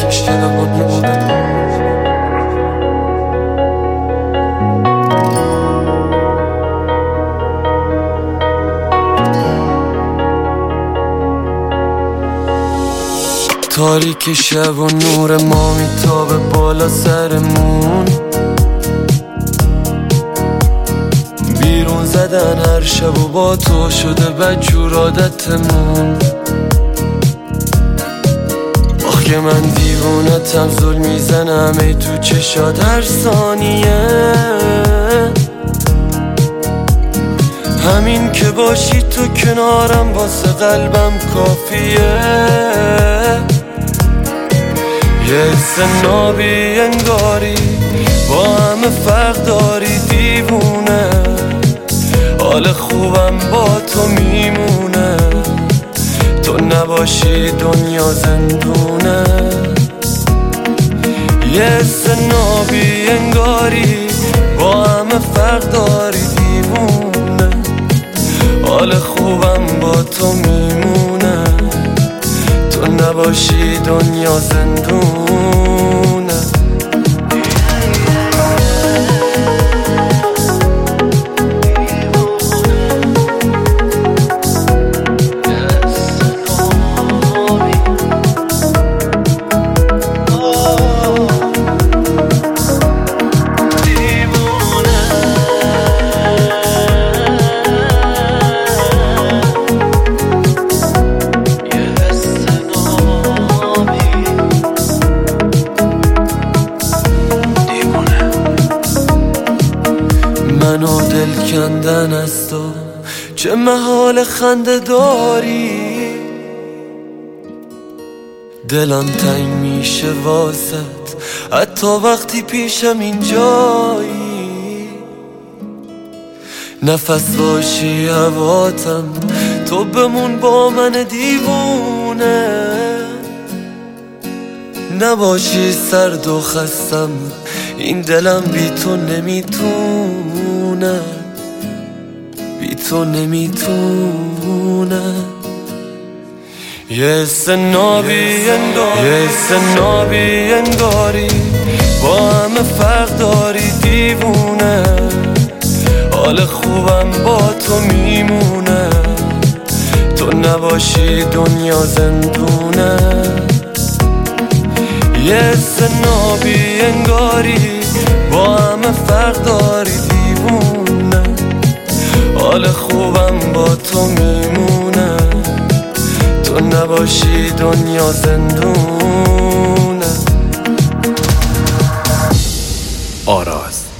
تاریک شب و نور ما میتابه بالا سرمون، بیرون زدن هر شب و با تو شده بدجور عادتمون. آخ که من دیوونتم، ظلم میزنم ای تو چشات هر ثانیه. همین که باشی تو کنارم واسه قلبم کافیه. یه حس نابی انگاری با همه فرق داری دیوونه، حال خوبم با تو میمونه، تو نباشی دنیا زندونه. یه حس نابی انگاری با همه فرق داری دیوونه، حال خوبم با تو میمونه، تو نباشی دنیا زندونه. منو دل کندن از تو چه محال خنده داری، دلم تنگ میشه واسط حتی وقتی پیشم اینجایی. نفس باشی هواتم، تو بمون با من دیوونه، نباشی سرد و خستم این دلم بی تو نمیتونه، بی تو نمیتونه. یه حس نابی انگاری با همه فرق داری دیوونه، حال خوبم با تو میمونه، تو نباشی دنیا زندونه. یه حس نابی انگاری با همه فرق داری دیوونه، حال خوبم با تو میمونه، تو نباشی دنیا زندونه. آراز